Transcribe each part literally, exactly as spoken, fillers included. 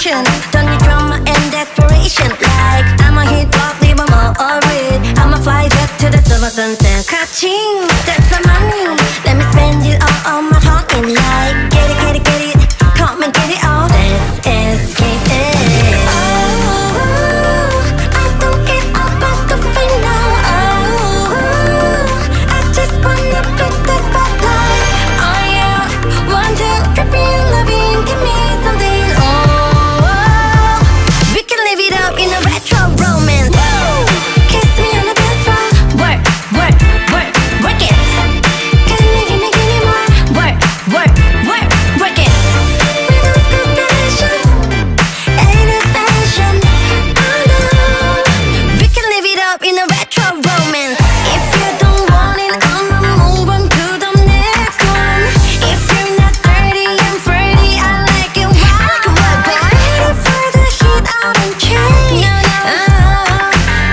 sensation. Done your drama and desperation. Like I'm a hit rock, leave 'em all orbit. I'm a fly jet to the summer sunset. Catching, that's my money. Let me spend it all on my talking. Like get it, get it, get it. Come and get it all. Let's escape it. Oh, I don't get up at the final. Oh, I just wanna put the spotlight on you. Want to drip in loving, give me something. Oh, we can live it up in a retro romance. Kiss me on the dance floor. Work, work, work, work it. Give me, give me, give me more. Work, work, work, work it. Without compassion, ain't a fashion. Oh no, we can live it up in a retro romance. If you don't want it, I'ma move on to the next one. If you're not dirty and flirty, I like it wild. Ready for the heat out and change. No, no, oh,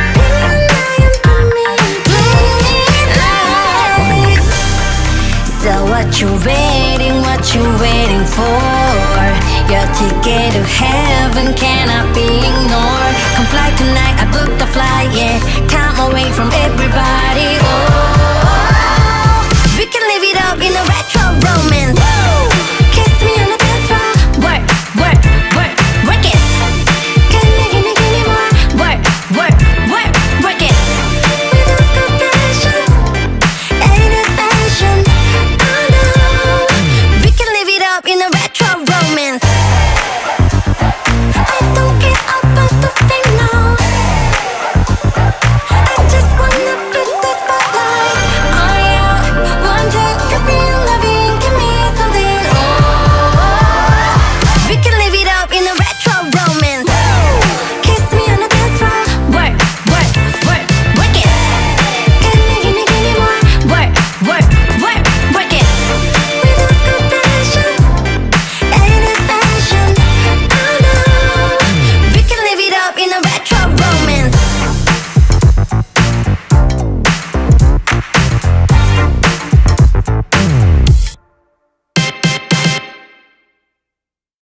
so what you waiting, what you waiting for? Your ticket to heaven cannot be ignored. Come fly tonight, I booked the flight, yeah. Come away from everybody, oh. We can live it up in a retro road.